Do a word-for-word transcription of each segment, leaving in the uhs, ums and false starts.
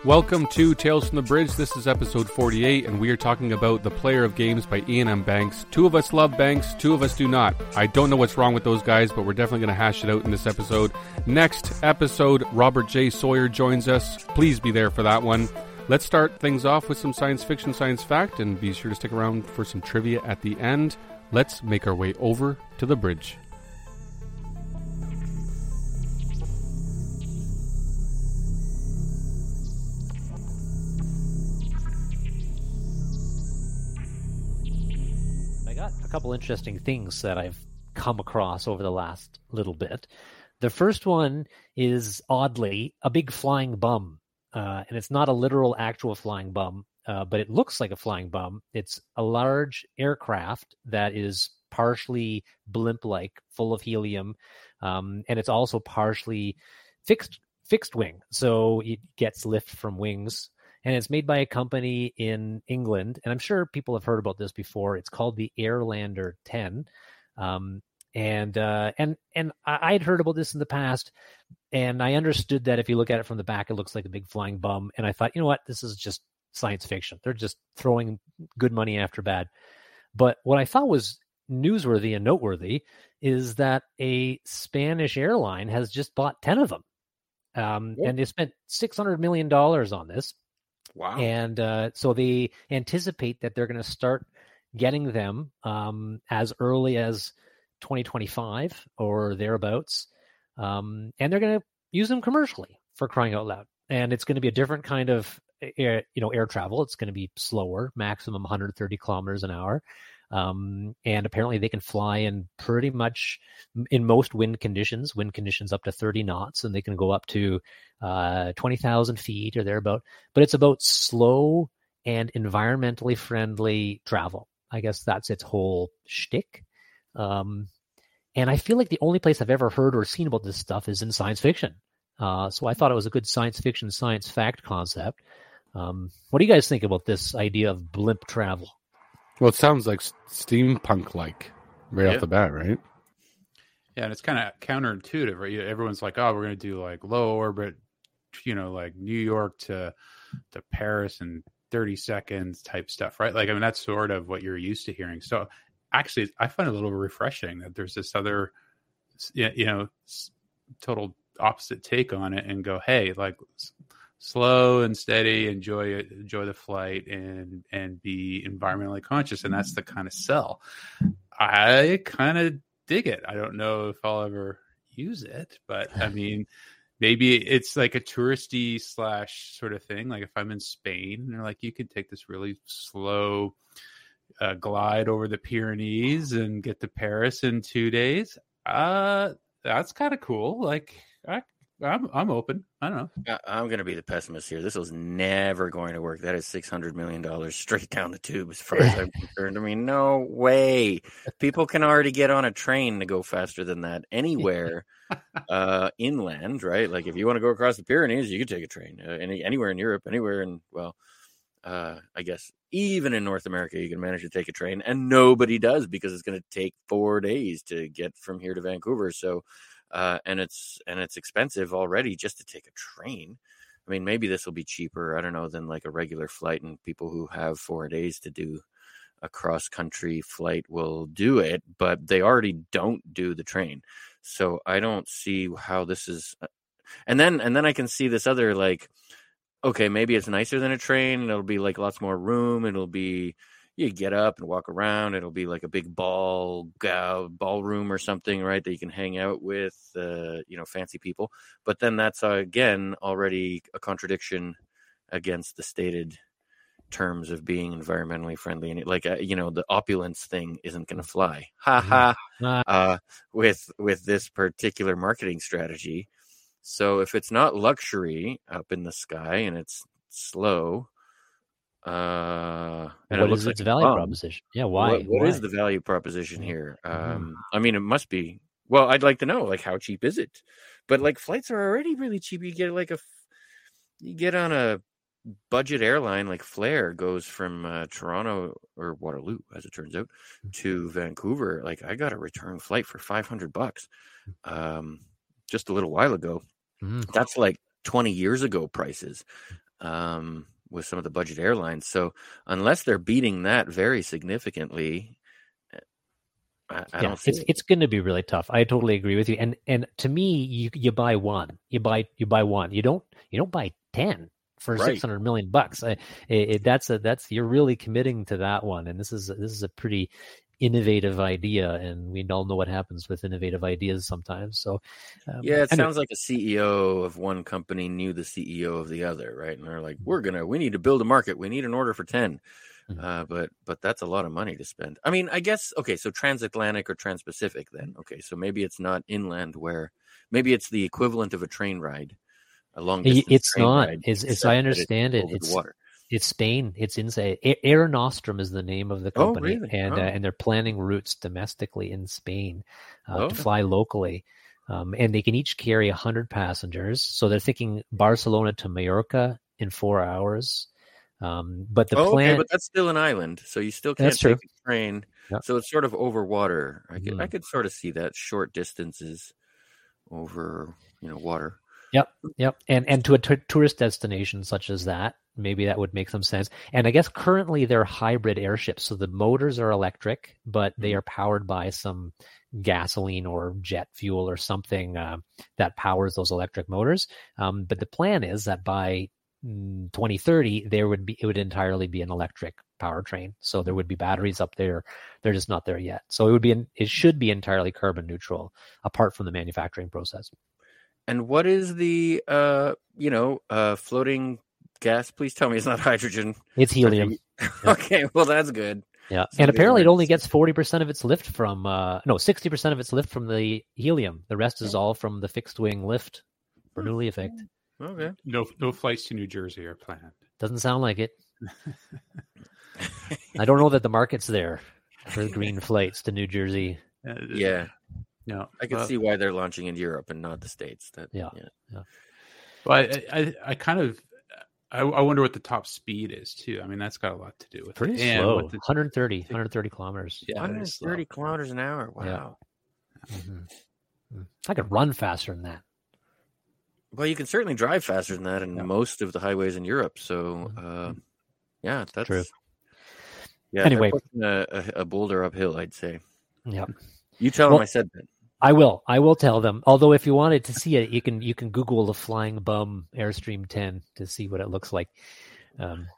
Welcome to Tales from the Bridge. This is episode forty-eight, and we are talking about The Player of Games by Iain M. Banks. Two of us love Banks, two of us do not. I don't know what's wrong with those guys, but we're definitely going to hash it out in this episode. Next episode, Robert J. Sawyer joins us. Please be there for that one. Let's start things off with some science fiction, science fact, and be sure to stick around for some trivia at the end. Let's make our way over to the bridge. A couple interesting things that I've come across over the last little bit. The first one is, oddly, a big flying bum. Uh, and it's not a literal actual flying bum, uh, but it looks like a flying bum. It's a large aircraft that is partially blimp-like, full of helium, um, and it's also partially fixed fixed wing. So it gets lift from wings. And it's made by a company in England, and I'm sure people have heard about this before. It's called the Airlander ten, um, and uh, and and I'd heard about this in the past, and I understood that if you look at it from the back, it looks like a big flying bum. And I thought, you know what, this is just science fiction. They're just throwing good money after bad. But what I thought was newsworthy and noteworthy is that a Spanish airline has just bought ten of them, um, yep. and they spent six hundred million dollars on this. Wow. And uh, so they anticipate that they're going to start getting them um, as early as twenty twenty-five or thereabouts. Um, and they're going to use them commercially, for crying out loud. And it's going to be a different kind of air, you know, air travel. It's going to be slower, maximum one hundred thirty kilometers an hour. Um, and apparently they can fly in pretty much in most wind conditions, wind conditions up to thirty knots, and they can go up to uh, twenty thousand feet or thereabout. But it's about slow and environmentally friendly travel. I guess that's its whole shtick. Um, and I feel like the only place I've ever heard or seen about this stuff is in science fiction. Uh, so I thought it was a good science fiction, science fact concept. Um, what do you guys think about this idea of blimp travel? Well, it sounds like steampunk-like right yeah. off the bat, right? Yeah, and it's kind of counterintuitive, right? Everyone's like, oh, we're going to do like low orbit, you know, like New York to to Paris in thirty seconds type stuff, right? Like, I mean, that's sort of what you're used to hearing. So actually, I find it a little refreshing that there's this other, you know, total opposite take on it and go, hey, like, slow and steady, enjoy it, enjoy the flight, and and be environmentally conscious, and that's the kind of sell. I kind of dig it. I don't know if I'll ever use it, but I mean, maybe it's like a touristy slash sort of thing. Like if I'm in Spain, and they're like, you can take this really slow uh, glide over the Pyrenees and get to Paris in two days. Uh, that's kind of cool. Like I. I'm I'm open. I don't know. I'm going to be the pessimist here. This was never going to work. That is six hundred million dollars straight down the tube as far as I'm concerned. I mean, no way. People can already get on a train to go faster than that anywhere uh, inland, right? Like if you want to go across the Pyrenees, you could take a train. Uh, any Anywhere in Europe, anywhere in, well, uh, I guess even in North America, you can manage to take a train. And nobody does because it's going to take four days to get from here to Vancouver. So, Uh, and it's and it's expensive already just to take a train. I mean, maybe this will be cheaper, I don't know, than like a regular flight, and people who have four days to do a cross-country flight will do it, but they already don't do the train. So I don't see how this is. And then and then I can see this other, like, okay, maybe it's nicer than a train, and it'll be like lots more room. It'll be, you get up and walk around. It'll be like a big ball uh, ballroom or something, right, that you can hang out with, uh, you know, fancy people. But then that's, uh, again, already a contradiction against the stated terms of being environmentally friendly. And it, like, uh, you know, the opulence thing isn't going to fly. Ha ha. Uh, with, with this particular marketing strategy. So if it's not luxury up in the sky and it's slow, Uh, and what it is looks its like value fun. proposition? Yeah, why? What, what why? is the value proposition here? Um, Mm. I mean, it must be. Well, I'd like to know, like, how cheap is it? But like, flights are already really cheap. You get like a, you get on a budget airline like Flair goes from uh, Toronto or Waterloo, as it turns out, to Vancouver. Like, I got a return flight for five hundred bucks, um, just a little while ago. Mm. That's like twenty years ago prices. um, with some of the budget airlines. So unless they're beating that very significantly, I, I yeah, don't see it's it. it's going to be really tough. I totally agree with you. And and to me, you you buy one, you buy you buy one. You don't you don't buy ten for Right. six hundred million bucks. I, it, it, that's a that's you're really committing to that one. And this is this is a pretty innovative idea, and we all know what happens with innovative ideas sometimes. So um, Yeah, it anyway. sounds like a C E O of one company knew the C E O of the other, right? And they're like, "We're gonna, we need to build a market. We need an order for ten." Mhm. Uh, but but that's a lot of money to spend. I mean, I guess okay. So transatlantic or transpacific, then okay. So maybe it's not inland, where maybe it's the equivalent of a train ride, a long It- distance. it's train not. ride, As, as except I that understand it, over the it's water. it's Spain. It's inside. A- Air Nostrum is the name of the Oh, company, really? and Oh. uh, and they're planning routes domestically in Spain uh, Oh. to fly locally, um, and they can each carry a hundred passengers. So they're thinking Barcelona to Mallorca in four hours. Um, but the oh, plan, okay, but that's still an island, so you still can't That's true. take a train. Yep. So it's sort of over water. I could I Mhm. could sort of see that short distances over you know water. Yep, and and to a t- tourist destination such as that, maybe that would make some sense. And I guess currently they're hybrid airships, so the motors are electric, but they are powered by some gasoline or jet fuel or something uh, that powers those electric motors. Um, but the plan is that by mm, twenty thirty, there would be it would entirely be an electric powertrain. So there would be batteries up there; they're just not there yet. So it would be an, it should be entirely carbon neutral, apart from the manufacturing process. And what is the uh you know uh floating gas? Please tell me it's not hydrogen. It's helium. Okay, well that's good. Yeah, So and the apparently it other- only gets forty percent of its lift from, uh, no, sixty percent of its lift from the helium. The rest is all from the fixed wing lift Bernoulli effect. Okay. No, no flights to New Jersey are planned. Doesn't sound like it. I don't know that the market's there for green flights to New Jersey. Uh, Yeah, no, I can well, see why they're launching in Europe and not the States. That Yeah. Well, I, I, I kind of, I, I wonder what the top speed is too. I mean, that's got a lot to do with Pretty it. And slow. what the- one hundred thirty, one hundred thirty kilometers. yeah, it is slow. one hundred thirty kilometers an hour. Wow. Yeah. hmm I could run faster than that. Well, you can certainly drive faster than that in Yeah. most of the highways in Europe. So, uh, yeah, that's True. Yeah, they're Anyway. pushing a, a, a boulder uphill, I'd say. Yeah. You tell Well- them I said that. I will. I will tell them. Although, if you wanted to see it, you can you can Google the Flying Bum Airstream ten to see what it looks like. Um,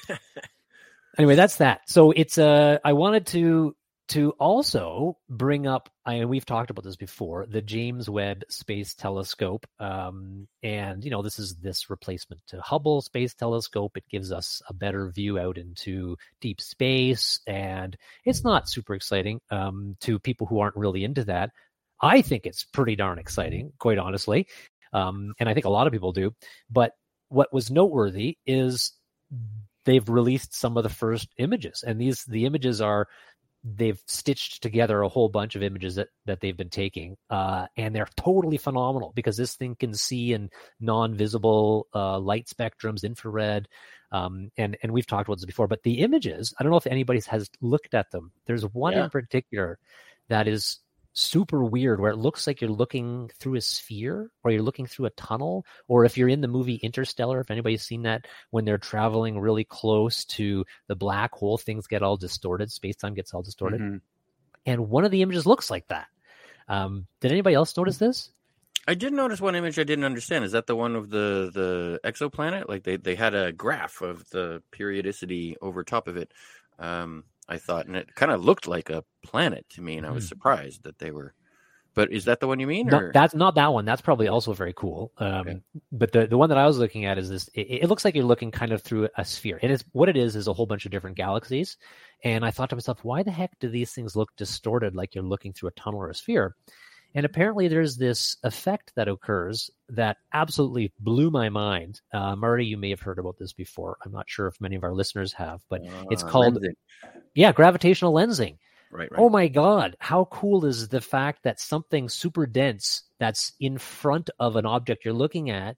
anyway, that's that. So it's uh, I wanted to to also bring up. I we've talked about this before. The James Webb Space Telescope, um, and you know this is this replacement to Hubble Space Telescope. It gives us a better view out into deep space, and it's not super exciting um, to people who aren't really into that. I think it's pretty darn exciting, quite honestly. Um, and I think a lot of people do. But what was noteworthy is they've released some of the first images. And these the images are, they've stitched together a whole bunch of images that, that they've been taking. Uh, and they're totally phenomenal because this thing can see in non-visible uh, light spectrums, infrared. Um, and, and we've talked about this before. But the images, I don't know if anybody has looked at them. There's one Yeah. in particular that is super weird where it looks like you're looking through a sphere or you're looking through a tunnel, or if you're in the movie Interstellar, if anybody's seen that, when they're traveling really close to the black hole, things get all distorted, space-time gets all distorted. Mhm. And one of the images looks like that. Um, did anybody else notice this? I did notice one image I didn't understand. Is that the one of the, the exoplanet? Like they, they had a graph of the periodicity over top of it. Um, I thought, and it kind of looked like a planet to me, and I was Hmm. surprised that they were. But is that the one you mean? No, Or? that's not that one. That's probably also very cool. Um, Okay. But the, the one that I was looking at is this. It, it looks like you're looking kind of through a sphere. It is what it is is a whole bunch of different galaxies. And I thought to myself, why the heck do these things look distorted, like you're looking through a tunnel or a sphere? And apparently, there's this effect that occurs that absolutely blew my mind. Uh, Marty, you may have heard about this before. I'm not sure if many of our listeners have, but it's Uh, called lensing. yeah, gravitational lensing. Right, right. Oh my God, how cool is the fact that something super dense that's in front of an object you're looking at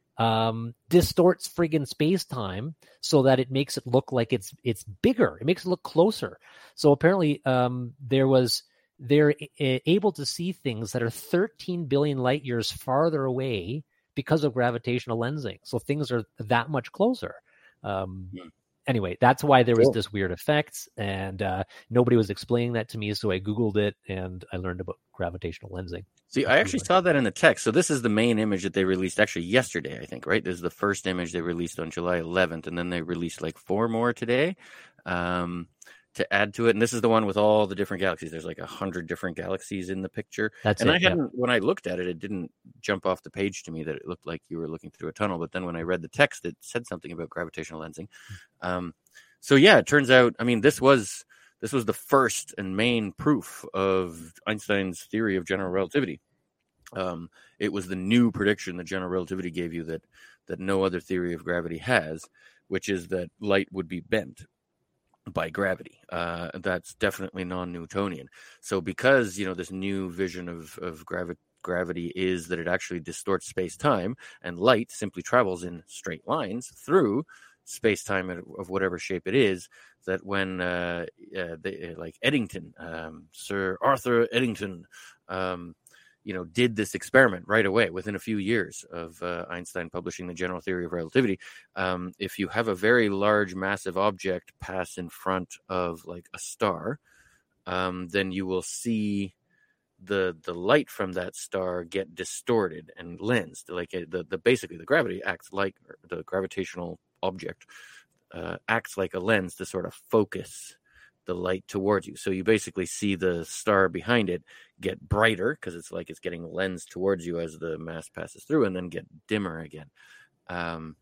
um, distorts friggin' space-time so that it makes it look like it's it's bigger. It makes it look closer. So apparently um, there was they're a- able to see things that are thirteen billion light years farther away because of gravitational lensing. So things are that much closer. Um, Yeah. Anyway, that's why there was Cool. this weird effect, and uh, nobody was explaining that to me, so I Googled it, and I learned about gravitational lensing. See, I actually saw that in the text. So this is the main image that they released actually yesterday, I think, right? This is the first image they released on July eleventh, and then they released like four more today um, to add to it. And this is the one with all the different galaxies. There's like a hundred different galaxies in the picture. That's and it, I yeah. hadn't, when I looked at it, it didn't jump off the page to me that it looked like you were looking through a tunnel. But then when I read the text, it said something about gravitational lensing. Um, so yeah, it turns out, I mean, this was this was the first and main proof of Einstein's theory of general relativity. Um, it was the new prediction that general relativity gave you that that no other theory of gravity has, which is that light would be bent by gravity. Uh, that's definitely non-Newtonian. So because, you know, this new vision of, of gravi- gravity is that it actually distorts space-time, and light simply travels in straight lines through space-time of whatever shape it is, that when uh, uh, they, like Eddington, um, Sir Arthur Eddington, um, you know, did this experiment right away within a few years of uh, Einstein publishing the general theory of relativity. Um, if you have a very large, massive object pass in front of like a star, um, then you will see the the light from that star get distorted and lensed. Like the the basically the gravity acts like the gravitational object uh, acts like a lens to sort of focus the light towards you. So you basically see the star behind it get brighter because it's like it's getting lensed towards you as the mass passes through, and then get dimmer again. Um,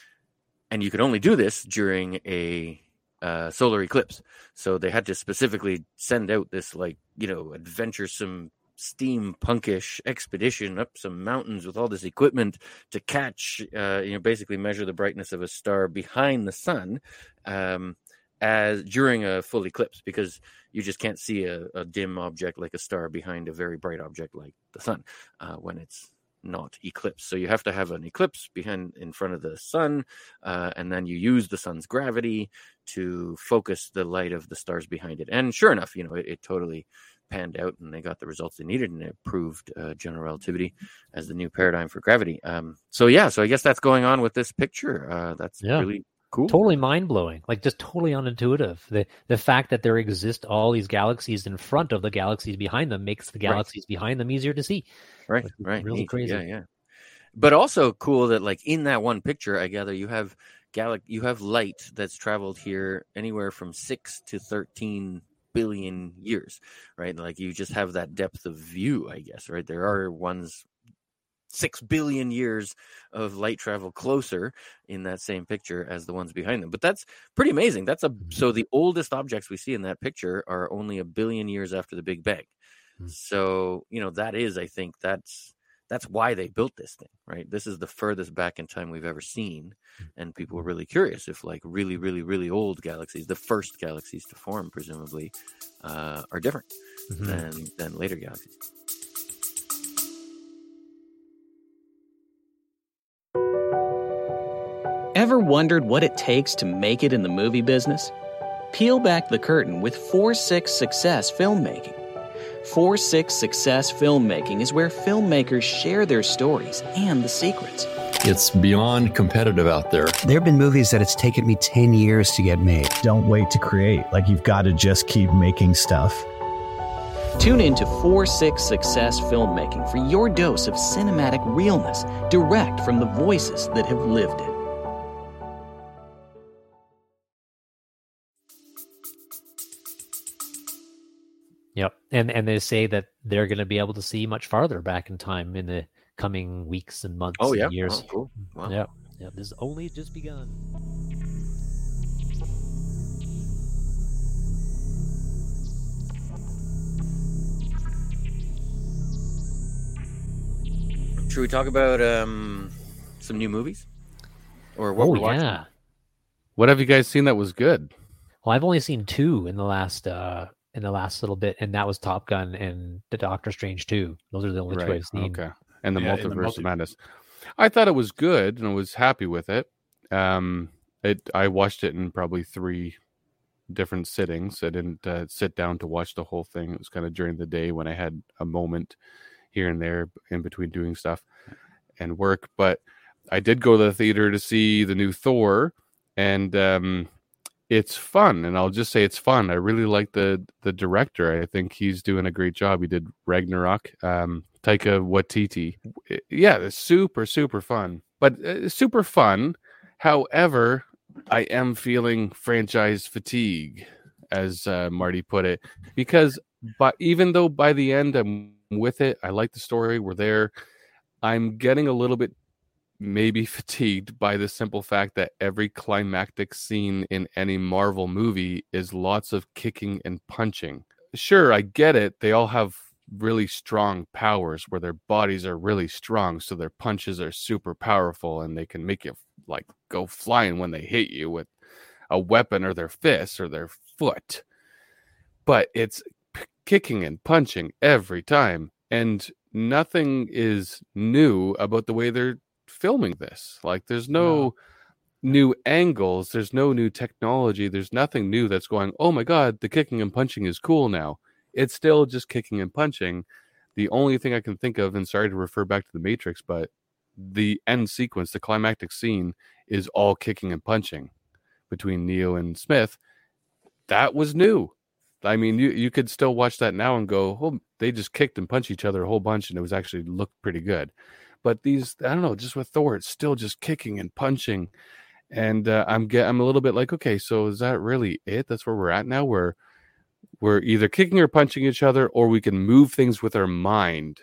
and you can only do this during a uh, solar eclipse. So they had to specifically send out this like, you know, adventuresome steampunkish expedition up some mountains with all this equipment to catch, uh, you know, basically measure the brightness of a star behind the sun. Um, as during a full eclipse, because you just can't see a, a dim object like a star behind a very bright object like the sun uh, when it's not eclipsed. So you have to have an eclipse behind in front of the sun, uh, and then you use the sun's gravity to focus the light of the stars behind it. And sure enough, you know, it, it totally panned out, and they got the results they needed, and it proved uh, general relativity as the new paradigm for gravity. Um, so yeah, so I guess that's going on with this picture. Uh, that's Yeah. really cool. Totally mind-blowing, like just totally unintuitive. The the fact that there exist all these galaxies in front of the galaxies behind them makes the galaxies right. behind them easier to see. Right, like, right. Really Neat. crazy. Yeah, yeah. But also cool that like in that one picture, I gather you have gal- you have light that's traveled here anywhere from six to thirteen billion years, right? Like you just have that depth of view, I guess, right? There are ones six billion years of light travel closer in that same picture as the ones behind them. But that's pretty amazing. That's a so the oldest objects we see in that picture are only a billion years after the Big Bang. Mm-hmm. So, you know, that is, I think that's that's why they built this thing, right? This is the furthest back in time we've ever seen. And people were really curious if like really, really, really old galaxies, the first galaxies to form, presumably, uh, are different mm-hmm. than, than later galaxies. Ever wondered what it takes to make it in the movie business? Peel back the curtain with four six Success Filmmaking. four six Success Filmmaking is where filmmakers share their stories and the secrets. It's beyond competitive out there. There have been movies that it's taken me ten years to get made. Don't wait to create. Like, you've got to just keep making stuff. Tune in to four six Success Filmmaking for your dose of cinematic realness, direct from the voices that have lived it. Yep, and and they say that they're going to be able to see much farther back in time in the coming weeks and months oh, yeah. and years. Oh, cool. Wow. Yeah, yeah, this has only just begun. Should we talk about um, some new movies? Or what oh, we're watching? Yeah. What have you guys seen that was good? Well, I've only seen two in the last uh, in the last little bit, and that was Top Gun and the Doctor Strange two. Those are the only right. two I've seen. Okay. And the Yeah, Multiverse and the multi- of Madness. I thought it was good, and I was happy with it. Um, it I watched it in probably three different sittings. I didn't uh, sit down to watch the whole thing. It was kind of during the day when I had a moment here and there in between doing stuff. and work. But I did go to the theater to see the new Thor, and um, it's fun. And I'll just say it's fun. I really like the the director. I think he's doing a great job. He did Ragnarok, um, Taika Waititi. Yeah, it's super, super fun. But uh, super fun. However, I am feeling franchise fatigue, as uh, Marty put it, because but even though by the end I'm with it, I like the story, we're there, I'm getting a little bit maybe fatigued by the simple fact that every climactic scene in any Marvel movie is lots of kicking and punching. Sure, I get it. They all have really strong powers where their bodies are really strong, so their punches are super powerful and they can make you like go flying when they hit you with a weapon or their fists or their foot. But it's p- kicking and punching every time, and nothing is new about the way they're filming this. Like there's no, no new angles, there's no new technology, there's nothing new that's going, oh my god, the kicking and punching is cool now. It's still just kicking and punching. The only thing I can think of, and sorry to refer back to the Matrix, but the end sequence, the climactic scene, is all kicking and punching between Neo and Smith. That was new. I mean, you, you could still watch that now and go, oh, they just kicked and punched each other a whole bunch, and it was actually looked pretty good. But these, I don't know, just with Thor, it's still just kicking and punching. And uh, I'm get, I'm a little bit like, okay, so is that really it? That's where we're at now, where we're either kicking or punching each other, or we can move things with our mind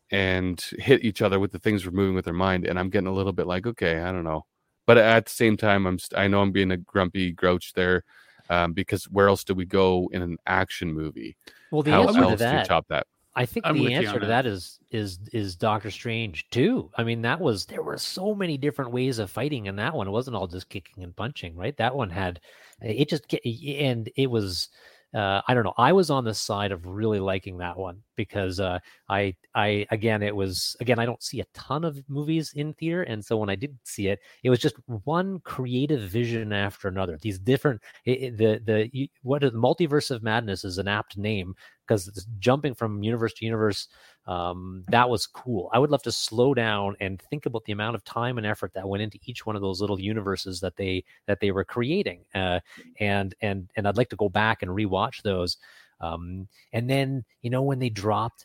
and hit each other with the things we're moving with our mind. And I'm getting a little bit like, okay, I don't know. But at the same time, I'm st- I know I'm being a grumpy grouch there, um, because where else do we go in an action movie? Well, the How answer else to that, do you top that? I think I'm the answer to that. that is is is Doctor Strange too. I mean, that was there were so many different ways of fighting in that one. It wasn't all just kicking and punching, right? That one had it just and it was. Uh, I don't know. I was on the side of really liking that one because uh, I, I again, it was again. I don't see a ton of movies in theater, and so when I did see it, it was just one creative vision after another. These different, it, the the what the Multiverse of Madness is an apt name because it's jumping from universe to universe. Um, that was cool. I would love to slow down and think about the amount of time and effort that went into each one of those little universes that they that they were creating, uh, and and and I'd like to go back and rewatch those. Um, and then you know when they dropped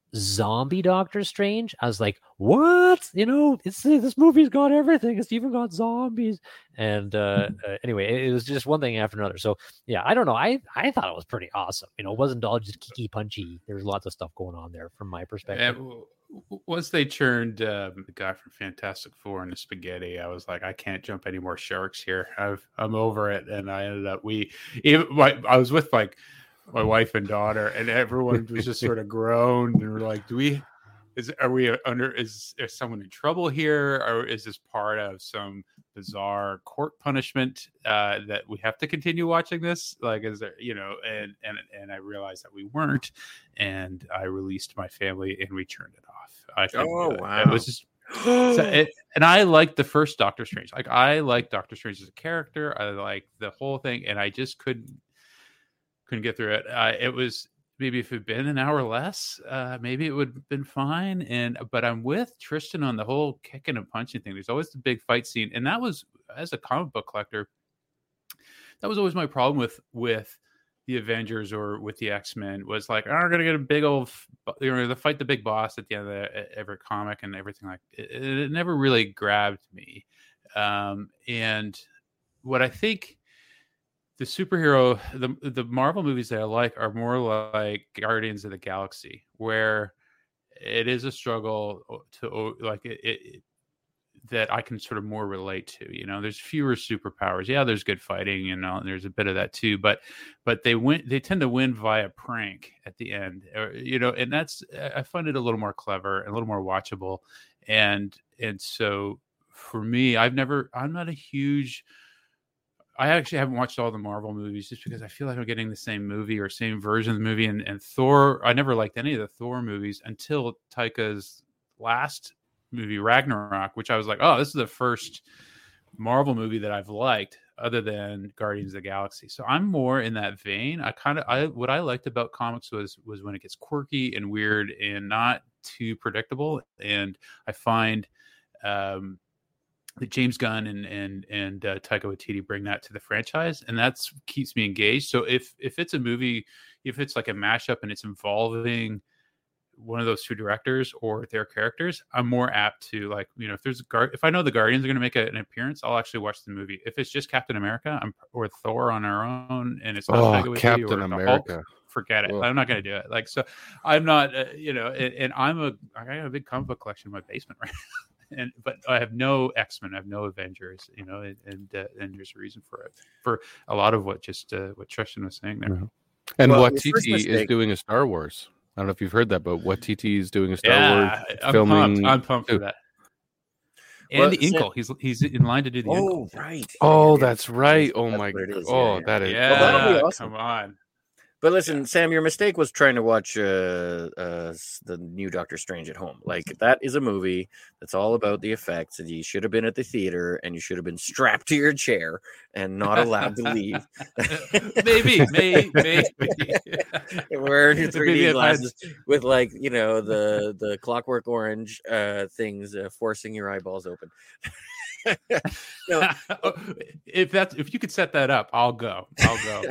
zombie Doctor Strange, I was like, what? You know, it's this movie's got everything. It's even got zombies. And uh, uh, anyway, it, it was just one thing after another. So yeah, I don't know. I I thought it was pretty awesome. You know, it wasn't all just kiki punchy. There's lots of stuff going on there from my perspective. And once they turned uh, the guy from Fantastic Four into spaghetti, I was like, I can't jump any more sharks here. I've, I'm over it. And I ended up we even my, I was with like my wife and daughter, and everyone was just sort of groaned and were like, do we is are we under is, is someone in trouble here, or is this part of some bizarre court punishment uh that we have to continue watching this? Like, is there, you know, and and and I realized that we weren't, and I released my family and we turned it off. I think oh uh, wow it was just so it, and I liked the first Doctor Strange. Like, I liked Doctor Strange as a character. I liked the whole thing, and I just couldn't couldn't get through it. Uh, it was maybe if it had been an hour less, uh, maybe it would have been fine. And but I'm with Tristan on the whole kicking and punching thing. There's always the big fight scene, and that was, as a comic book collector, that was always my problem with with the Avengers or with the X-Men, was like, oh, we're gonna get a big old, you know, the fight the big boss at the end of the, every comic and everything like it, it never really grabbed me. Um, and what I think the superhero, the the Marvel movies that I like are more like Guardians of the Galaxy, where it is a struggle to like it, it that I can sort of more relate to. You know, there's fewer superpowers. Yeah, there's good fighting, you know, and there's a bit of that too. But but they win. They tend to win via prank at the end, or, you know, and that's, I find it a little more clever, a little more watchable, and and so for me, I've never. I'm not a huge. I actually haven't watched all the Marvel movies just because I feel like I'm getting the same movie or same version of the movie. And, and Thor, I never liked any of the Thor movies until Taika's last movie, Ragnarok, which I was like, oh, this is the first Marvel movie that I've liked other than Guardians of the Galaxy. So I'm more in that vein. I kind of, I what I liked about comics was was when it gets quirky and weird and not too predictable. And I find um, James Gunn and and and uh, Taika Waititi bring that to the franchise, and that's keeps me engaged. So if if it's a movie, if it's like a mashup and it's involving one of those two directors or their characters, I'm more apt to, like, you know, if there's a guard, if I know the Guardians are going to make a, an appearance, I'll actually watch the movie. If it's just Captain America I'm, or Thor on our own, and it's not Oh, Taika Waititi Captain or America. Hulk, forget it. Ugh. I'm not going to do it. Like, so I'm not, uh, you know, and, and I'm a, I got a big comic book collection in my basement right now. And but I have no X-Men, I have no Avengers, you know, and and, uh, and there's a reason for it, for a lot of what just uh, what Tristan was saying there. Mhm. And Well, what your T first T is mistake- doing a Star Wars. I don't know if you've heard that, but what T T is doing a Star Yeah, Wars I'm filming. pumped. I'm pumped for too. that. Well, And the Sam- Inkle, he's he's in line to do the Oh, Inkle. right. Oh, Yeah, that's right. Oh that's my what it god. is. Yeah, Oh, yeah. that is. Yeah, Well, that'll be awesome. come on. But listen, Sam, your mistake was trying to watch uh, uh, the new Doctor Strange at home. Like, that is a movie that's all about the effects, and you should have been at the theater, and you should have been strapped to your chair and not allowed to leave. maybe, maybe, maybe. Wearing your Maybe three D if I had- glasses with, like, you know, the the Clockwork Orange uh, things uh, forcing your eyeballs open. No. if that's if you could set that up, I'll go. I'll go.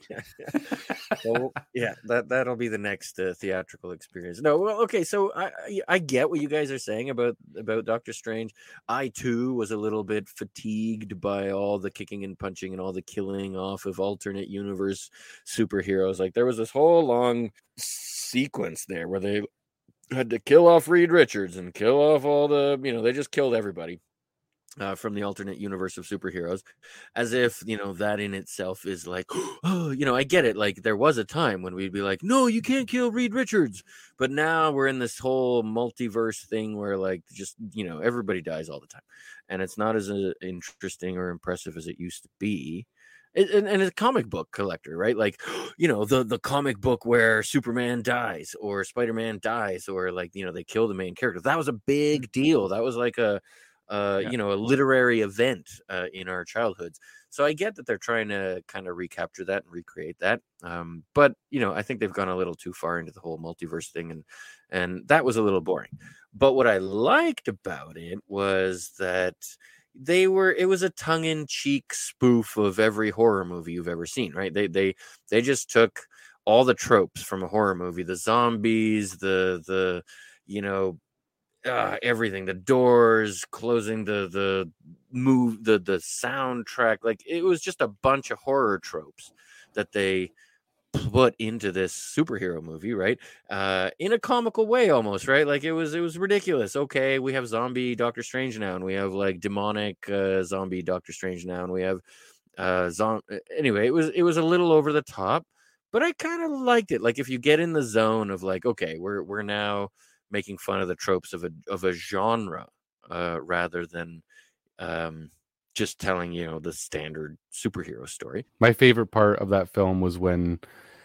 So, yeah, that that'll be the next uh, theatrical experience. No, well, okay, so I I- I get what you guys are saying about about Doctor Strange. I too was a little bit fatigued by all the kicking and punching and all the killing off of alternate universe superheroes. Like, there was this whole long sequence there where they had to kill off Reed Richards and kill off all the, you know, they just killed everybody. Uh, from the alternate universe of superheroes, as if, you know, that in itself is like, oh, you know, I get it. Like, there was a time when we'd be like, no, you can't kill Reed Richards. But now we're in this whole multiverse thing where, like, just, you know, everybody dies all the time. And it's not as uh, interesting or impressive as it used to be. It, and, and it's a comic book collector, right? Like, you know, the, the comic book where Superman dies or Spider-Man dies, or, like, you know, they kill the main character. That was a big deal. That was like a, Uh, Yeah. you know, a literary event uh, in our childhoods. So I get that they're trying to kind of recapture that and recreate that. Um, but, you know, I think they've gone a little too far into the whole multiverse thing. And, and that was a little boring. But what I liked about it was that they were, it was a tongue-in-cheek spoof of every horror movie you've ever seen, right? They, they, they just took all the tropes from a horror movie, the zombies, the, the, you know, Uh, everything, the doors closing, the the move, the the soundtrack, like, it was just a bunch of horror tropes that they put into this superhero movie, right? Uh, in a comical way, almost, right? Like, it was it was ridiculous. Okay, we have zombie Doctor Strange now, and we have, like, demonic uh, zombie Doctor Strange now, and we have uh, zom. Anyway, it was it was a little over the top, but I kind of liked it. Like, if you get in the zone of, like, okay, we're we're now making fun of the tropes of a of a genre, uh, rather than um, just telling, you know, the standard superhero story. My favorite part of that film was when,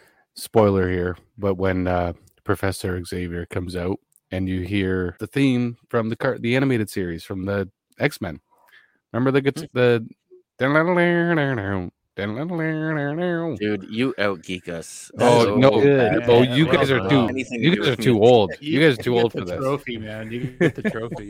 spoiler here, but when uh, Professor Xavier comes out and you hear the theme from the car- the animated series from the X-Men. Remember the guit- the Dude, you out geek us. Oh so no! good. Oh, Yeah, you well guys are done. too. Anything You to do guys are with too music. old. You guys are too get old the for this. Trophy, man. You get the trophy.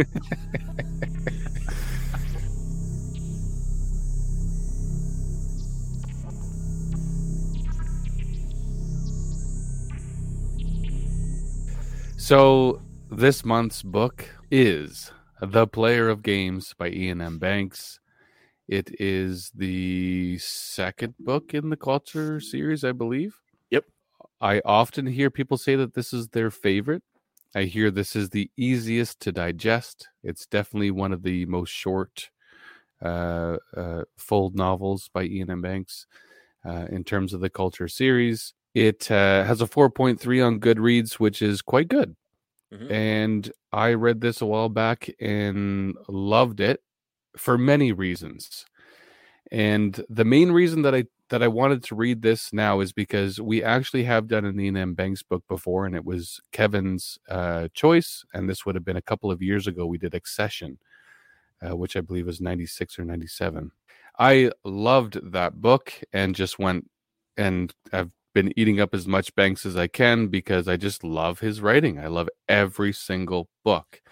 So this month's book is The Player of Games by Ian M. Banks. It is the second book in the Culture series, I believe. Yep. I often hear people say that this is their favorite. I hear this is the easiest to digest. It's definitely one of the most short uh, uh, full novels by Ian M. Banks uh, in terms of the Culture series. It uh, has a four point three on Goodreads, which is quite good. Mhm. And I read this a while back and loved it for many reasons. And the main reason that I that I wanted to read this now is because we actually have done an Ian M. Banks book before, and it was Kevin's uh, choice. And this would have been a couple of years ago. We did Accession, uh, which I believe was ninety-six or ninety-seven. I loved that book and just went and I've been eating up as much Banks as I can because I just love his writing. I love every single book.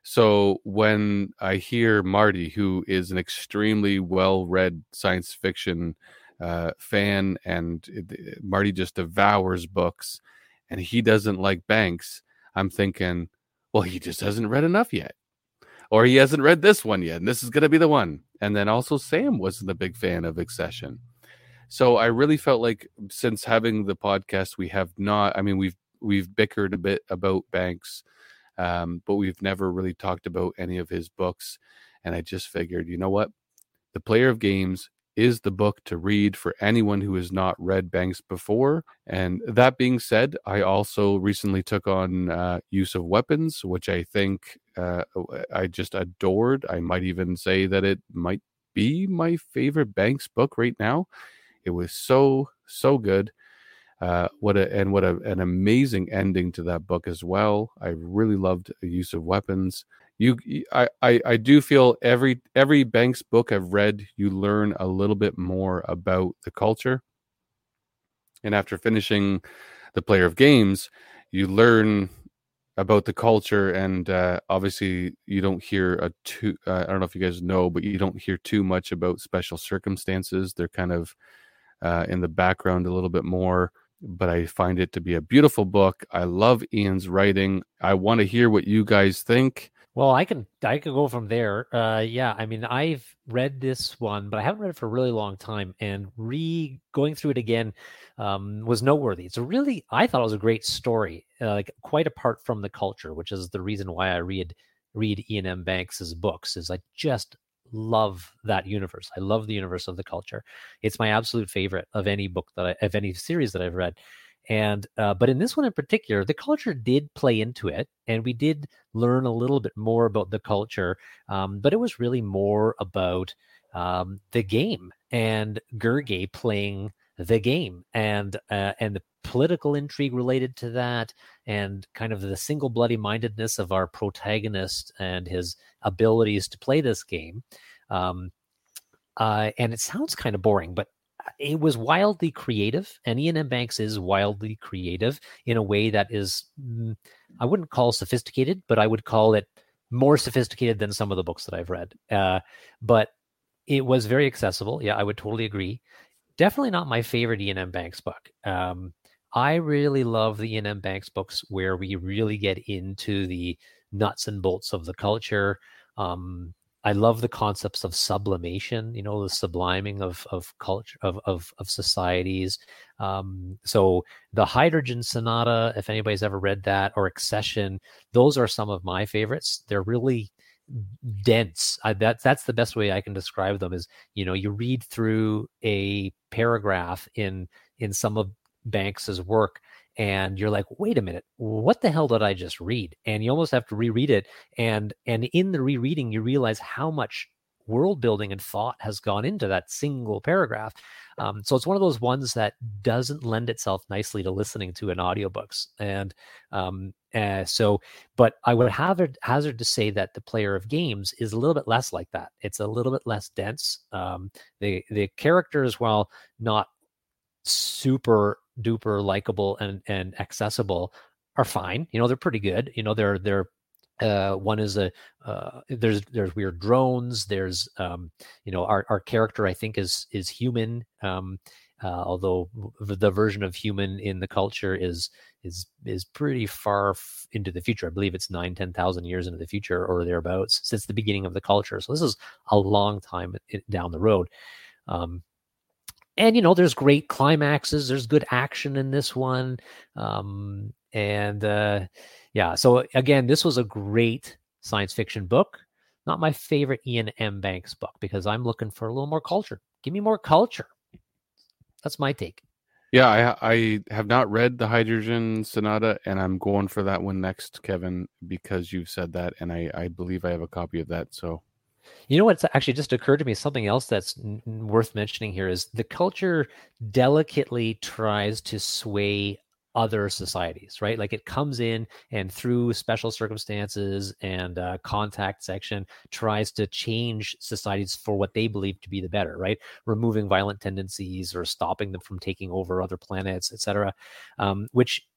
So when I hear Marty, who is an extremely well-read science fiction uh, fan, and it, Marty just devours books, and he doesn't like Banks, I'm thinking, well, he just hasn't read enough yet. Or he hasn't read this one yet, and this is going to be the one. And then also Sam wasn't a big fan of Accession. So I really felt like since having the podcast, we have not, I mean, we've we've bickered a bit about Banks, um, but we've never really talked about any of his books. And I just figured, you know what? The Player of Games is the book to read for anyone who has not read Banks before. And that being said, I also recently took on uh, Use of Weapons, which I think uh, I just adored. I might even say that it might be my favorite Banks book right now. It was so, so good. Uh, what a and what a, an amazing ending to that book as well. I really loved the Use of Weapons. You, I, I, I do feel every every Banks book I've read, you learn a little bit more about the culture. And after finishing The Player of Games, you learn about the culture, and uh, obviously you don't hear a too. Uh, I don't know if you guys know, but you don't hear too much about Special Circumstances. They're kind of uh, in the background a little bit more. But I find it to be a beautiful book. I love Ian's writing. I want to hear what you guys think. Well, I can I could go from there. Uh, yeah, I mean, I've read this one, but I haven't read it for a really long time. And re going through it again um, was noteworthy. It's a really, I thought it was a great story, uh, like quite apart from the culture, which is the reason why I read read Ian M. Banks's books. Is I just love that universe. I love the universe of the culture. It's my absolute favorite of any book that I, of any series that I've read. And, uh, but in this one in particular, the culture did play into it, and we did learn a little bit more about the culture. Um, but it was really more about um, the game and Gurgay playing the game, and uh, and the political intrigue related to that, and kind of the single bloody mindedness of our protagonist and his abilities to play this game. Um, uh, and it sounds kind of boring, but it was wildly creative, and Ian M. Banks is wildly creative in a way that is, I wouldn't call sophisticated, but I would call it more sophisticated than some of the books that I've read. Uh, but it was very accessible. Yeah, I would totally agree. Definitely not my favorite Ian M. Banks book. Um, I really love the Ian M. Banks books where we really get into the nuts and bolts of the culture. Um, I love the concepts of sublimation, you know, the subliming of of culture, of of, of societies. Um, so the Hydrogen Sonata, if anybody's ever read that, or Accession, those are some of my favorites. They're really dense. I, that that's the best way I can describe them. Is, you know, you read through a paragraph in in some of Banks's work, and you're like, wait a minute, what the hell did I just read? And you almost have to reread it. And and in the rereading, you realize how much world building and thought has gone into that single paragraph. Um, so it's one of those ones that doesn't lend itself nicely to listening to in audiobooks. And um, uh, so, but I would hazard, hazard to say that The Player of Games is a little bit less like that. It's a little bit less dense. Um, the the characters, while not super duper likable and and accessible, are fine. You know, they're pretty good. You know, they're they're uh one is a uh there's there's weird drones. There's um you know, our our character, I think, is is human, um uh, although the version of human in the culture is is is pretty far f- into the future. I believe it's nine ten thousand years into the future or thereabouts since the beginning of the culture. So this is a long time down the road. um And, you know, there's great climaxes. There's good action in this one. Um, and, uh, yeah, so again, this was a great science fiction book. Not my favorite Ian M. Banks book, because I'm looking for a little more culture. Give me more culture. That's my take. Yeah, I, I have not read the Hydrogen Sonata, and I'm going for that one next, Kevin, because you've said that, and I, I believe I have a copy of that, so... You know what's actually just occurred to me, something else that's n- worth mentioning here is the culture delicately tries to sway other societies, right? Like it comes in and through special circumstances and uh, contact section tries to change societies for what they believe to be the better, right? Removing violent tendencies or stopping them from taking over other planets, et cetera. Um, which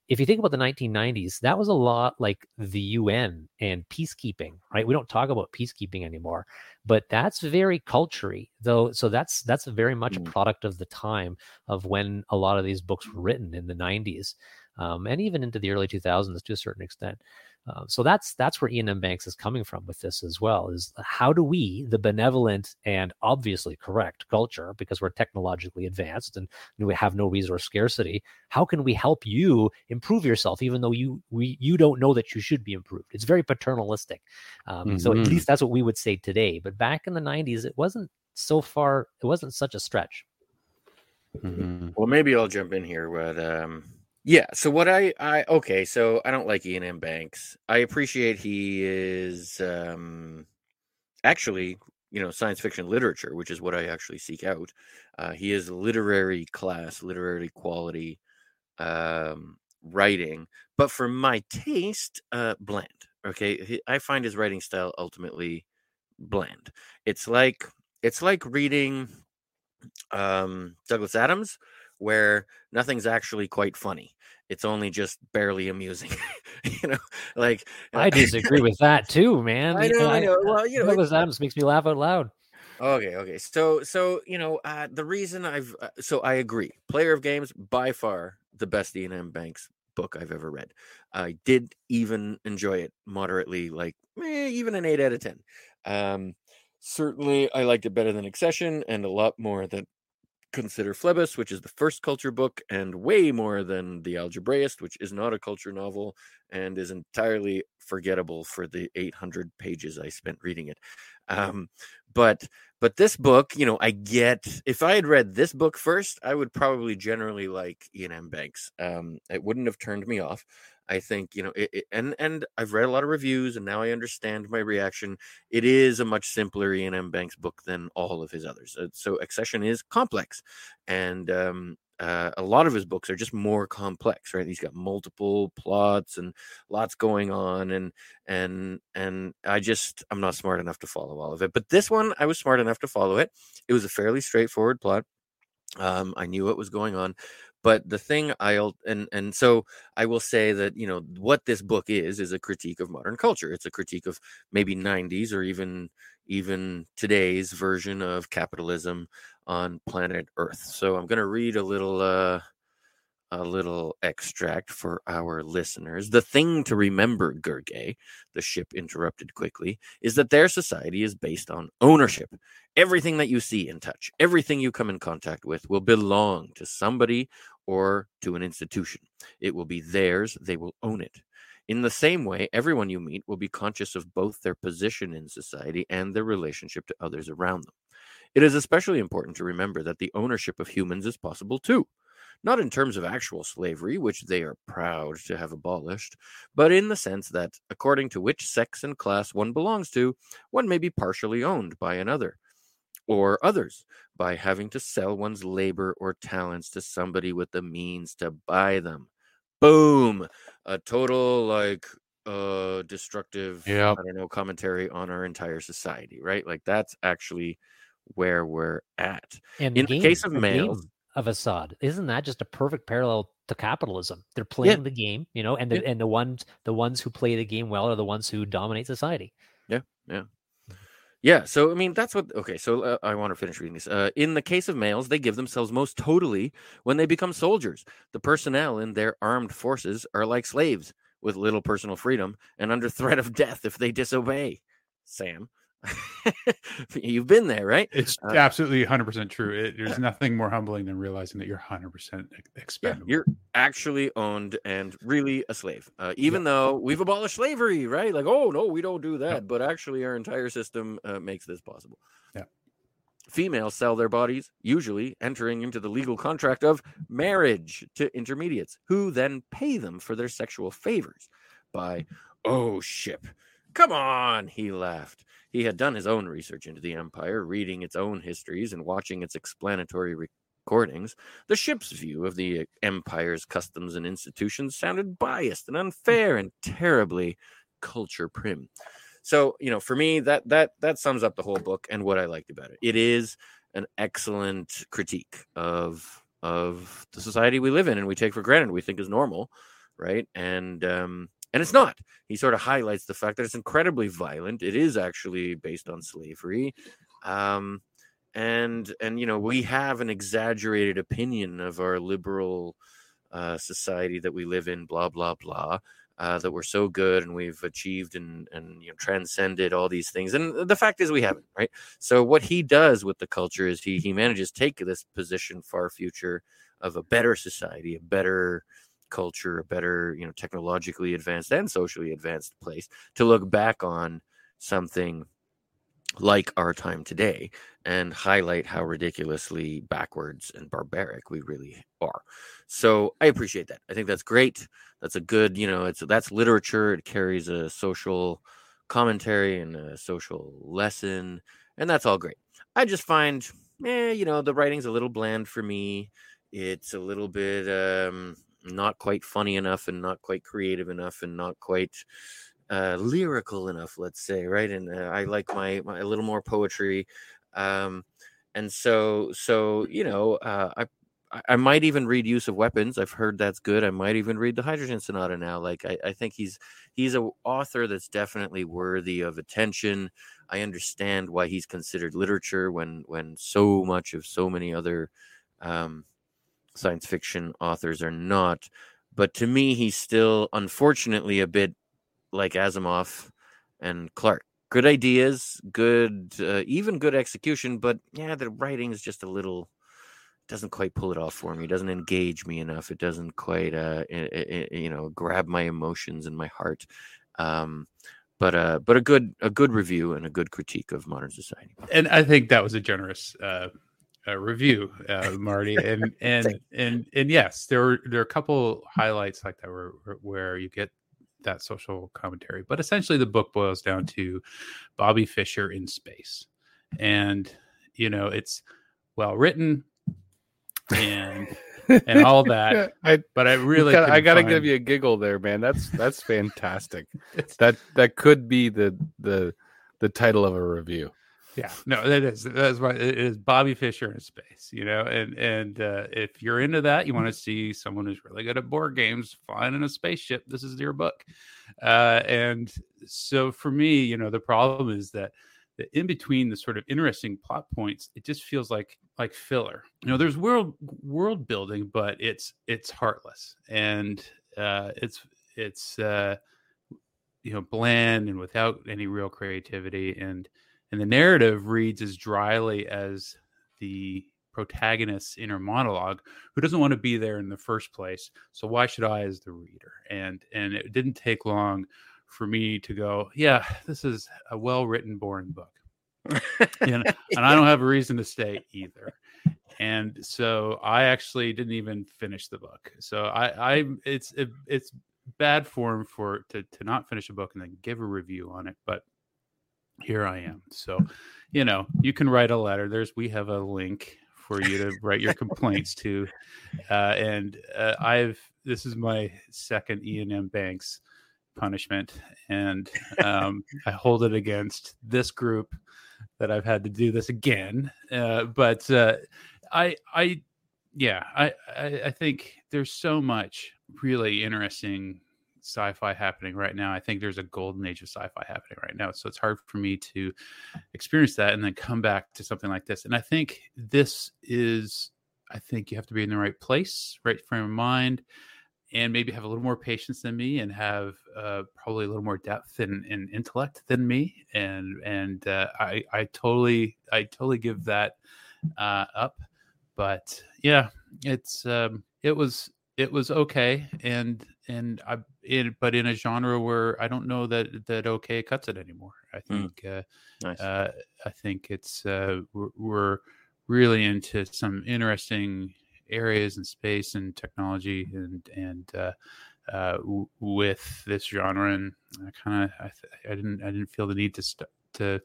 if you think about the nineteen nineties, that was a lot like the U N and peacekeeping, right? We don't talk about peacekeeping anymore, but that's very culture-y, though. So that's that's very much a product of the time of when a lot of these books were written in the nineties, um, and even into the early two thousands to a certain extent. Uh, so that's that's where Iain M. Banks is coming from with this as well, is how do we, the benevolent and obviously correct culture, because we're technologically advanced and we have no resource scarcity, how can we help you improve yourself even though you we you don't know that you should be improved? It's very paternalistic. Um, mm-hmm. So at least that's what we would say today. But back in the nineties, it wasn't so far, it wasn't such a stretch. Mm-hmm. Well, maybe I'll jump in here, but... Um... Yeah. So what I, I, okay. So I don't like Iain M. Banks. I appreciate he is um, actually, you know, science fiction literature, which is what I actually seek out. Uh, he is literary class, literary quality um, writing, but for my taste, uh, bland. Okay. He, I find his writing style ultimately bland. It's like, it's like reading um, Douglas Adams, where nothing's actually quite funny. It's only just barely amusing. you know, like I disagree with that too, man. I know, I know. Well, you know, Douglas Adams makes me laugh out loud. Okay, okay. So, so you know, uh, the reason I've uh, so I agree. Player of Games, by far the best Iain M. Banks book I've ever read. I did even enjoy it moderately, like eh, even an eight out of ten. Um, certainly, I liked it better than Accession, and a lot more than Consider Phlebas, which is the first culture book, and way more than The Algebraist, which is not a culture novel and is entirely forgettable for the eight hundred pages I spent reading it. Um, but but this book, you know, I get, if I had read this book first, I would probably generally like Iain M. Banks. Um, it wouldn't have turned me off. I think, you know, it, it, and and I've read a lot of reviews, and now I understand my reaction. It is a much simpler Iain M. Banks book than all of his others. Uh, so Accession is complex, and um, uh, a lot of his books are just more complex, right? He's got multiple plots and lots going on, and and and I just I'm not smart enough to follow all of it. But this one, I was smart enough to follow it. It was a fairly straightforward plot. Um, I knew what was going on. But the thing I'll and and so I will say that, you know, what this book is is a critique of modern culture. It's a critique of maybe nineties or even even today's version of capitalism on planet Earth. So I'm going to read a little uh, a little extract for our listeners. The thing to remember, Gurgay, the ship interrupted quickly, is that their society is based on ownership. Everything that you see and touch, everything you come in contact with will belong to somebody or to an institution. It will be theirs. They will own it. In the same way, everyone you meet will be conscious of both their position in society and their relationship to others around them. It is especially important to remember that the ownership of humans is possible too. Not in terms of actual slavery, which they are proud to have abolished, but in the sense that, according to which sex and class one belongs to, one may be partially owned by another, or others, by having to sell one's labor or talents to somebody with the means to buy them. Boom! A total, like, uh, destructive, yep. I don't know, commentary on our entire society, right? Like, that's actually where we're at. And in the, game, the case of the males... game of Assad, isn't that just a perfect parallel to capitalism? They're playing yeah. the game, you know, and the, yeah. and the ones the ones who play the game well are the ones who dominate society. Yeah, yeah. Yeah, so, I mean, that's what... Okay, so uh, I want to finish reading this. Uh, in the case of males, they give themselves most totally when they become soldiers. The personnel in their armed forces are like slaves, with little personal freedom and under threat of death if they disobey. Sam, you've been there, right? It's uh, absolutely one hundred percent true. It, there's nothing more humbling than realizing that you're one hundred percent expendable. Yeah, you're actually owned and really a slave, uh, even yeah. though we've abolished slavery, right? Like, oh, no, we don't do that. Yeah. But actually, our entire system uh, makes this possible. Yeah. Females sell their bodies, usually entering into the legal contract of marriage to intermediates, who then pay them for their sexual favors by, oh, ship. Come on, he laughed. He had done his own research into the empire, reading its own histories and watching its explanatory recordings. The ship's view of the empire's customs and institutions sounded biased and unfair and terribly culture prim. So, you know, for me, that that that sums up the whole book and what I liked about it. It is an excellent critique of of the society we live in and we take for granted, we think is normal. right? And um, and it's not. He sort of highlights the fact that it's incredibly violent. It is actually based on slavery. Um, and, and, you know, we have an exaggerated opinion of our liberal uh, society that we live in, blah, blah, blah, uh, that we're so good and we've achieved and, and, you know, transcended all these things. And the fact is we haven't, right? So what he does with the culture is he, he manages to take this position far future of a better society, a better culture, a better, you know, technologically advanced and socially advanced place to look back on something like our time today and highlight how ridiculously backwards and barbaric we really are. So I appreciate that. I think that's great. That's a good, you know, it's that's literature. It carries a social commentary and a social lesson, and that's all great. I just find, eh, you know, the writing's a little bland for me. It's a little bit um, not quite funny enough and not quite creative enough and not quite uh, lyrical enough, let's say, right? And uh, I like my, my a little more poetry. Um, and so, so, you know, uh, I, I might even read Use of Weapons. I've heard that's good. I might even read the Hydrogen Sonata now. Like, I, I think he's, he's an author that's definitely worthy of attention. I understand why he's considered literature when, when so much of so many other, um, science fiction authors are not. But to me, he's still, unfortunately, a bit like Asimov and Clarke. Good ideas, good, uh, even good execution, but yeah, the writing is just a little, doesn't quite pull it off for me. It doesn't engage me enough. It doesn't quite, uh, it, it, you know, grab my emotions and my heart. Um, but uh, but a good a good review and a good critique of modern society. And I think that was a generous uh, uh, review, uh, Marty. And and and and yes, there were there are a couple highlights like that where where you get that social commentary. But essentially, the book boils down to Bobby Fischer in space, and you know it's well written and and all that. I, but I really, gotta, I gotta find... give you a giggle there, man. That's that's fantastic. that that could be the the the title of a review. Yeah, no, that is that's why it is Bobby Fischer in space, you know, and and uh, if you're into that, you want to see someone who's really good at board games flying in a spaceship, this is your book. Uh, and so for me, you know, the problem is that the in between the sort of interesting plot points, it just feels like like filler. You know, there's world world building, but it's it's heartless and uh, it's it's uh, you know bland and without any real creativity. And And the narrative reads as dryly as the protagonist's inner monologue, who doesn't want to be there in the first place. So why should I as the reader? And and it didn't take long for me to go, yeah, this is a well-written, boring book. You know, and I don't have a reason to stay either. And so I actually didn't even finish the book. So I, I it's it, it's bad form for to to not finish a book and then give a review on it. But here I am. So, you know, you can write a letter. There's, we have a link for you to write your complaints to. Uh, and uh, I've, this is my second E and M Banks punishment. And um, I hold it against this group that I've had to do this again. Uh, but uh, I, I, yeah, I, I, I think there's so much really interesting sci-fi happening right now. I think there's a golden age of sci-fi happening right now. So it's hard for me to experience that and then come back to something like this. And I think this is, I think you have to be in the right place, right frame of mind, and maybe have a little more patience than me and have uh, probably a little more depth and, and intellect than me. And, and uh, I, I totally, I totally give that uh, up. But yeah, it's, um, it was, it was okay. And, and I, it, but in a genre where I don't know that, that okay cuts it anymore. I think, mm. uh, nice. uh, I think it's, uh, we're, we're really into some interesting areas in space and technology and, and, uh, uh, w- with this genre. And I kind of, I, th- I didn't, I didn't feel the need to, st- to,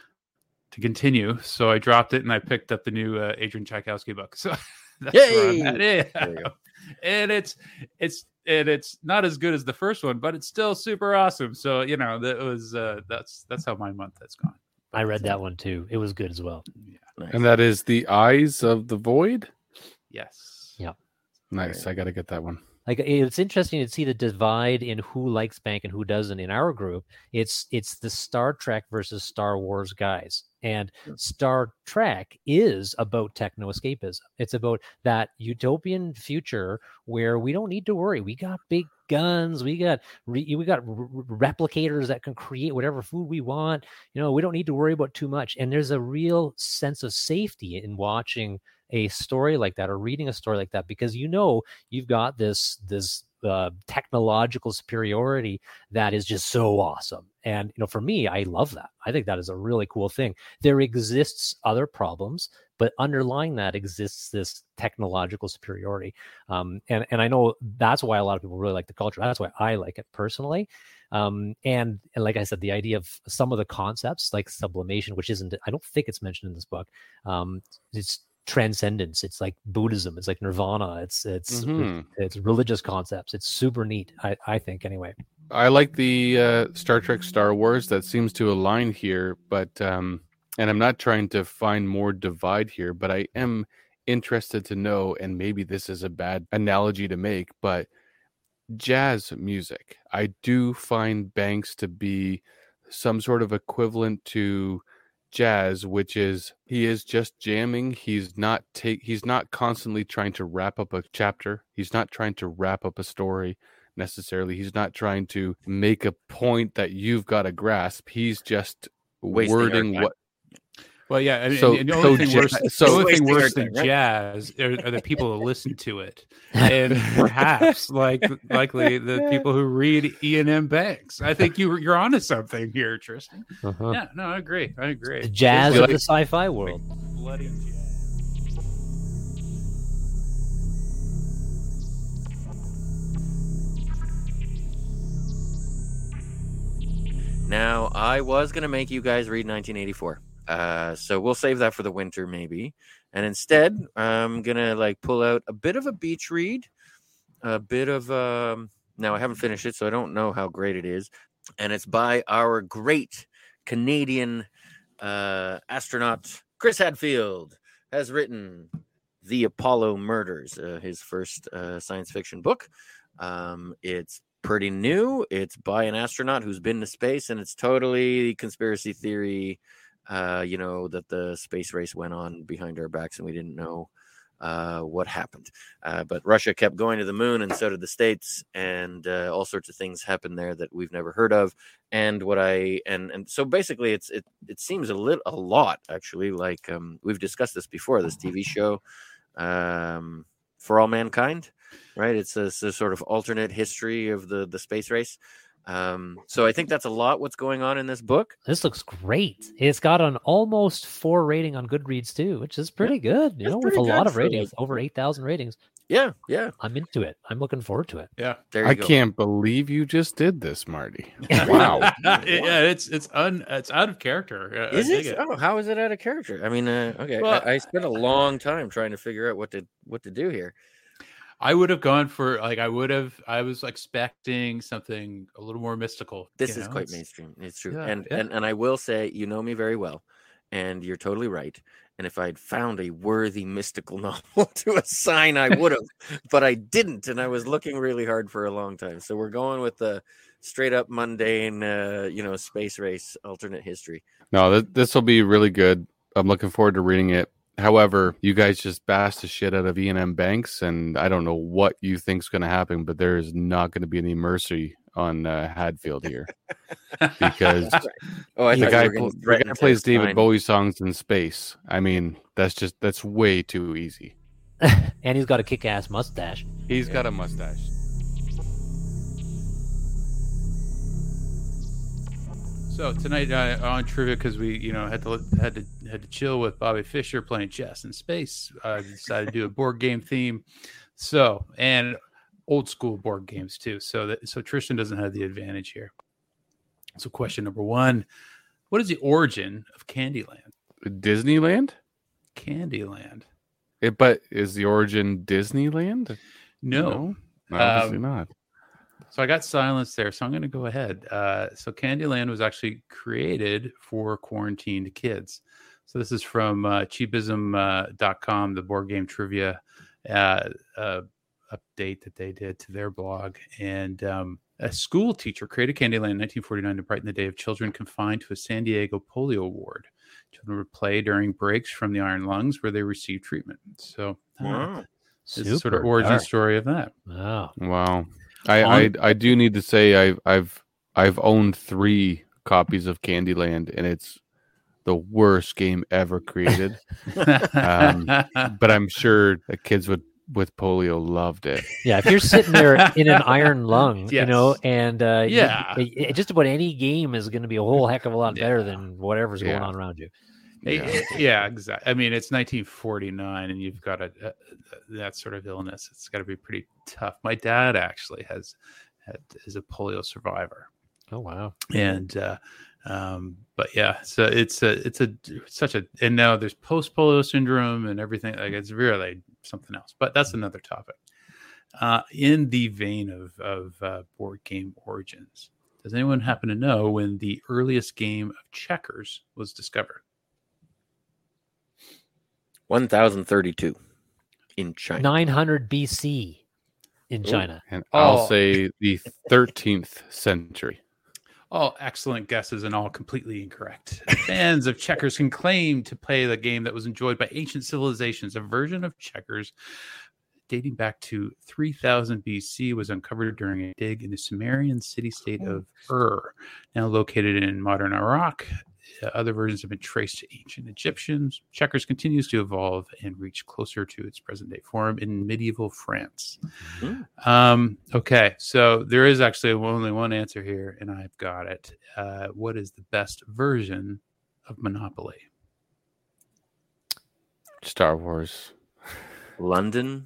to continue. So I dropped it and I picked up the new, uh, Adrian Tchaikovsky book. So that's Yay! where I'm at. Yeah. And it's, it's, and it's not as good as the first one, but it's still super awesome. So, you know, that was, uh, that's, that's how my month has gone. I read that one too. It was good as well. Yeah. Nice. And that is The Eyes of the Void. Yes. Yeah. Nice. I got to get that one. Like it's interesting to see the divide in who likes Bank and who doesn't in our group. It's it's the Star Trek versus Star Wars guys. And Star Trek is about techno escapism. It's about that utopian future where we don't need to worry. We got big guns. We got re- we got r- replicators that can create whatever food we want. You know, we don't need to worry about too much. And there's a real sense of safety in watching a story like that or reading a story like that, because you know you've got this this uh, technological superiority that is just so awesome. And you know, for me, I love that. I think that is a really cool thing. There exists other problems, but underlying that exists this technological superiority. Um, and and I know that's why a lot of people really like the culture. That's why I like it personally. Um, and, and like I said, the idea of some of the concepts like sublimation, which isn't, I don't think it's mentioned in this book. Um, it's transcendence. It's like Buddhism. It's like Nirvana. It's it's Mhm. it's religious concepts. It's super neat. I, I think anyway. I like the uh, Star Trek, Star Wars. That seems to align here, but um, and I'm not trying to find more divide here, but I am interested to know, and maybe this is a bad analogy to make, but jazz music. I do find Banks to be some sort of equivalent to jazz, which is he is just jamming. He's not take. He's not constantly trying to wrap up a chapter. He's not trying to wrap up a story necessarily. He's not trying to make a point that you've got to grasp. He's just Wasting our wording time. what. Well, yeah. I mean, So- and the so only thing ja- worse, so- the only thing Wasting our worse than time, right? jazz are, are the people who listen to it, and perhaps like likely the people who read Ian M. Banks. I think you you're onto something here, Tristan. Uh-huh. Yeah, no, I agree. I agree. The jazz You of like- the sci-fi world. Bloody jazz. Now, I was going to make you guys read nineteen eighty-four. Uh, so we'll save that for the winter, maybe. And instead, I'm going to like pull out a bit of a beach read, a bit of, um, now I haven't finished it, so I don't know how great it is. And it's by our great Canadian uh, astronaut, Chris Hadfield, has written The Apollo Murders, uh, his first uh, science fiction book. Um, it's pretty new. It's by an astronaut who's been to space, and it's totally conspiracy theory, uh, you know, that the space race went on behind our backs and we didn't know uh, what happened. Uh, but Russia kept going to the moon, and so did the States, and uh, all sorts of things happened there that we've never heard of. And what I and and so basically, it's it it seems a little a lot actually like um, we've discussed this before. This T V show, um, For All Mankind. Right, it's a, it's a sort of alternate history of the the space race. Um, so I think that's a lot what's going on in this book. This looks great. It's got an almost four rating on Goodreads too, which is pretty good. You That's know, with pretty a lot good of for, ratings, like- over eight thousand ratings. Yeah, yeah. I'm into it. I'm looking forward to it. Yeah. There you I go. can't believe you just did this, Marty. Wow. yeah, it's it's un it's out of character. Uh, Is I dig it? Oh, how is it out of character? I mean, uh, okay. Well- I, I spent a long time trying to figure out what to what to do here. I would have gone for like I would have. I was expecting something a little more mystical. This you is know? quite It's- mainstream. It's true. Yeah, and, yeah. and and I will say, you know me very well, and you're totally right. And if I'd found a worthy mystical novel to assign, I would have, but I didn't, and I was looking really hard for a long time. So we're going with the straight up mundane, uh, you know, space race alternate history. No, th- this will be really good. I'm looking forward to reading it. However, you guys just bashed the shit out of Ian M. Banks, and I don't know what you think's going to happen, but there is not going to be any mercy on uh, Hadfield here because Oh, I the thought guy, you were going pl- to the threaten guy to plays David assign- Bowie songs in space. I mean, that's just that's way too easy. And he's got a kick-ass mustache. He's got a mustache. So tonight uh, on trivia, because we you know had to had to had to chill with Bobby Fischer playing chess in space. I uh, decided to do a board game theme. So and old school board games too. So that so Tristan doesn't have the advantage here. So question number one: what is the origin of Candyland? Disneyland? Candyland. It, but is the origin Disneyland? No. No, obviously Um, not. So I got silence there. So I'm going to go ahead. Uh, so Candyland was actually created for quarantined kids. So this is from uh, cheapism dot com, the board game trivia uh, uh, update that they did to their blog. And um, a school teacher created Candyland in nineteen forty-nine to brighten the day of children confined to a San Diego polio ward. Children would play during breaks from the iron lungs where they received treatment. So Wow. uh, this is sort of origin dark. story of that. Wow. Wow. I, I I do need to say I've I've I've owned three copies of Candyland, and it's the worst game ever created. um, but I'm sure the kids with, with polio loved it. Yeah, if you're sitting there in an iron lung, you Yes. know, and uh, Yeah. you- it- just about any game is going to be a whole heck of a lot Yeah. better than whatever's going Yeah. on around you. Yeah, yeah, exactly. I mean, it's nineteen forty-nine, and you've got a, a, that sort of illness. It's got to be pretty tough. My dad actually has had is a polio survivor, Oh wow! and uh, um, but yeah, so it's a it's a such a and now there's post polio syndrome and everything. Like it's really something else. But that's another topic. Uh, in the vein of of uh, board game origins, does anyone happen to know when the earliest game of checkers was discovered? one thousand thirty-two in China. nine hundred B C in Ooh. China. And I'll Oh. say the thirteenth century. All excellent guesses and all completely incorrect. Fans of checkers can claim to play the game that was enjoyed by ancient civilizations. A version of checkers dating back to three thousand B C was uncovered during a dig in the Sumerian city-state of Ur, now located in modern Iraq. Uh, other versions have been traced to ancient Egyptians. Checkers continues to evolve and reach closer to its present-day form in medieval France. Mm-hmm. Um, okay, so there is actually only one answer here, and I've got it. Uh, what is the best version of Monopoly? Star Wars. London.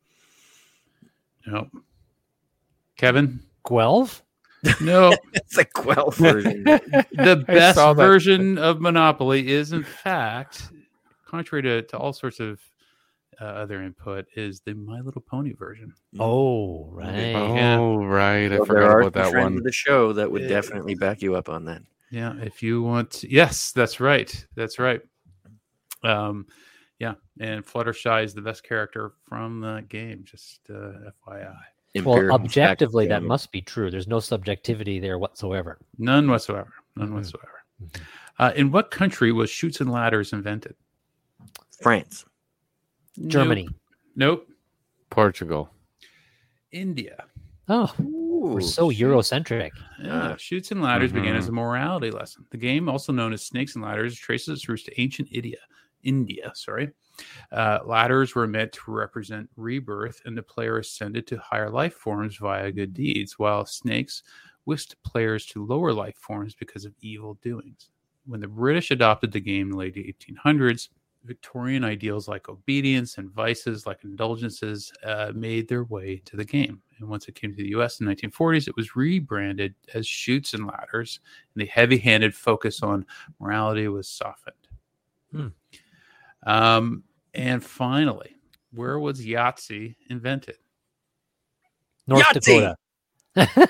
Nope. Kevin? Guelph? No. It's a Guelph version. The I best saw that. version of Monopoly is, in fact, contrary to, to all sorts of uh, other input, is the My Little Pony version. Oh, right. Oh, Yeah. right. I Well, there forgot are about some that friends one. of the show that would Yeah. definitely back you up on that. Yeah, if you want to, yes, that's right. That's right. Um, yeah, and Fluttershy is the best character from the game, just uh, F Y I. Well, Empirical objectively, fact, that yeah. must be true. There's no subjectivity there whatsoever. None whatsoever. None Mhm. whatsoever. Uh, in what country was Chutes and Ladders invented? France. Germany. Nope. nope. Portugal. India. Oh, Ooh, we're so shoot. Eurocentric. Yeah, Chutes and Ladders began Mhm. as a morality lesson. The game, also known as Snakes and Ladders, traces its roots to ancient India. India, sorry. Uh, ladders were meant to represent rebirth, and the player ascended to higher life forms via good deeds, while snakes whisked players to lower life forms because of evil doings. When the British adopted the game in the late eighteen hundreds, Victorian ideals like obedience and vices like indulgences uh, made their way to the game. And once it came to the U S in the nineteen forties, it was rebranded as Chutes and Ladders, and the heavy-handed focus on morality was softened. Hmm. Um, and finally, where was Yahtzee invented? North Yahtzee! Dakota.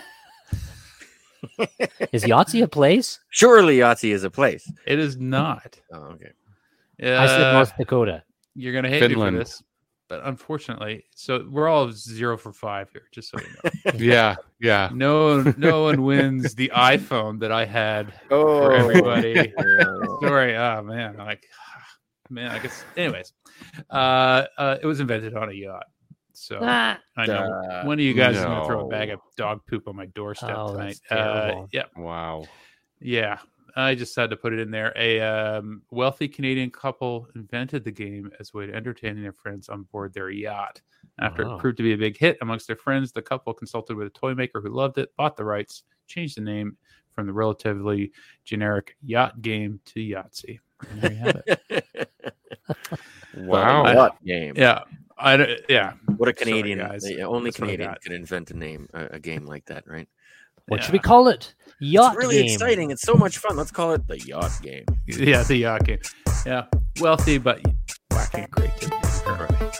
Is Yahtzee a place? Surely Yahtzee is a place. It is not. Oh, okay. Uh, I said North Dakota. You're going to hate Finland. me for this, but unfortunately, so we're all zero for five here, just so you know. Yeah, yeah. No, no one wins the iPhone that I had Oh, for everybody. yeah. Story. Oh man, like man, I guess. Anyways, uh, uh, it was invented on a yacht. So Ah, I know Uh, one of you guys is going to throw a no. bag of dog poop on my doorstep Oh, tonight. that's terrible. Uh, yeah, Wow. yeah. I just had to put it in there. A um, wealthy Canadian couple invented the game as a way to entertain their friends on board their yacht. After Wow. it proved to be a big hit amongst their friends, the couple consulted with a toy maker who loved it, bought the rights, changed the name from the relatively generic yacht game to Yahtzee. And there you have it. Wow. What a yacht game. Yeah, I don't- yeah. What a Sorry, Canadian. guys. the only That's what I Canadian got. could invent a name, a, a game like that, right? what yeah. should we call it? Yacht it's really game. exciting. It's so much fun. Let's call it the yacht game. Yeah, the yacht game. Yeah, wealthy but lacking creativity. Apparently.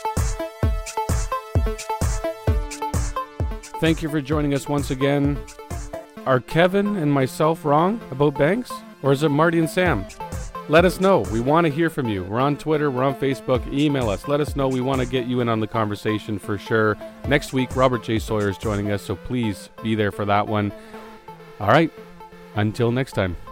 Thank you for joining us once again. Are Kevin and myself wrong about banks? Or is it Marty and Sam? let us know. We want to hear from you. We're on Twitter. We're on Facebook. Email us. Let us know. We want to get you in on the conversation for sure. Next week, Robert J. Sawyer is joining us, so please be there for that one. All right. Until next time.